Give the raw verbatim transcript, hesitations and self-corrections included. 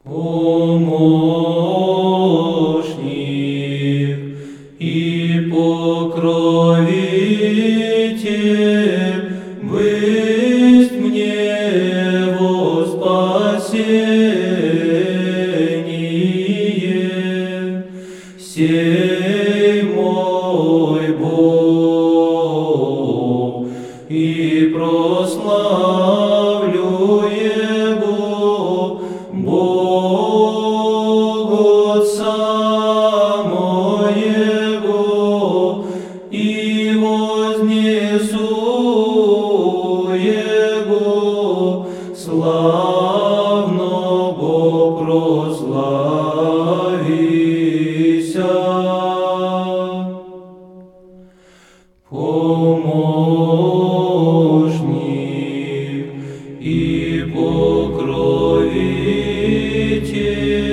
помощник и покровитель, бысть мне во спасение, сей мой Бог, и прославлю Его, Бог Отца моего, и вознесу Его, славного прославися. Помощник и покровитель,